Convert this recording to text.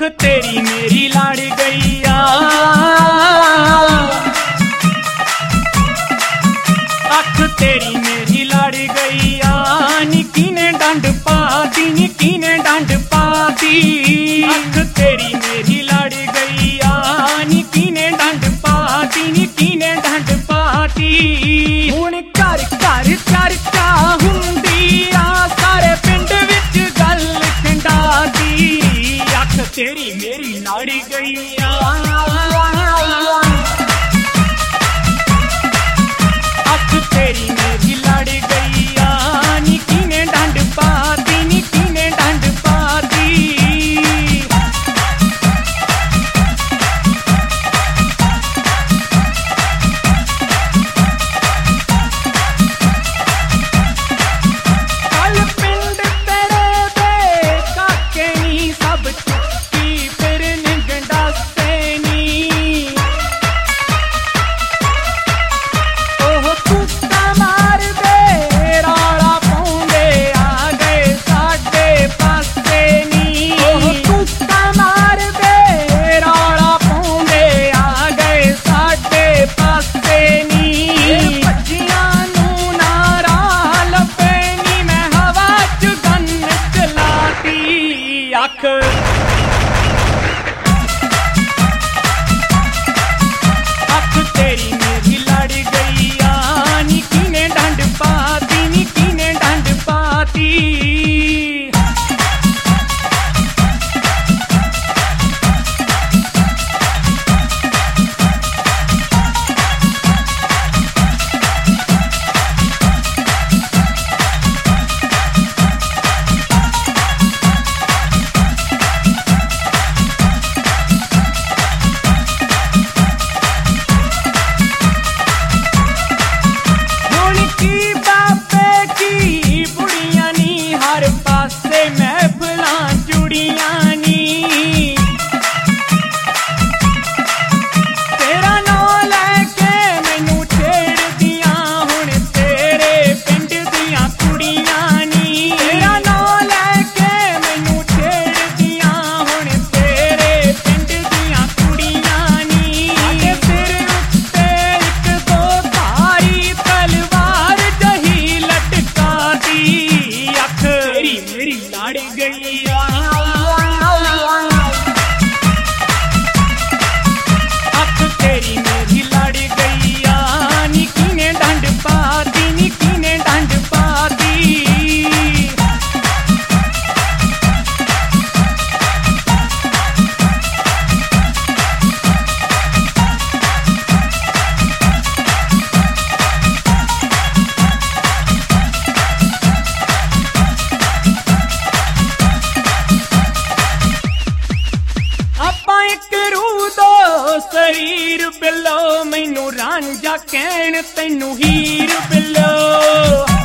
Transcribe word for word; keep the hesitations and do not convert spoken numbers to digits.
अख तेरी मेरी लड़ गई आ, अख तेरी मेरी लड़ गई आ, निकी ने डंड पाती निकी ने डंड पाती। अख तेरी मेरी लड़ गई आ, निकी ने डंड पाती निकी ने डंड पाती। हुण घर घर चर्चा हुंदी आ, सारे पिंड विच गल खंडा दी। अख तेरी मेरी लड़ गई आ, अख तेरी मेरी लड़ गई आ, निकी ने डंड पाती निकी ने डंड पाती। कल पिंड तेरे दे काके नी सब चुकी फिर निगंडासे नी। ओह कुत्ता मार दे रौला पाउंदे आ गए साडे पासे नी। ओह कुत्ता मार दे रौला पाउंदे आ गए साडे पासे नी। भज्जियां नूं नारा लब्भे नी, मैं हवा च गन चलाती। अख अख तेरी मेरी लड़ गई आ, निकी ने डंड पाती निकी ने डंड पाती। हुण की बाबे की बुढ़ियां नी, हर पासे महफिलां जुड़ियां नी। तेरा नां लैके मैनू छेड़दियां हुण तेरे पिंड दियां कुड़ियां नी। तेरा नां लैके मैनू छेड़दियां हुण तेरे पिंड दियां कुड़ियां नी। साडे सिर उत्ते इक दो धारी तलवार जही लटका दी। अख तेरी मेरी लड़ गई आ, अख तेरी मेरी लड़ गई आ, निकी ने डंड पाती निकी ने डंड पाती। ਆਪਾਂ ਇੱਕ रूह दो शरीर बिलो, मैनू रांझा कहण तैनू हीर बिलो।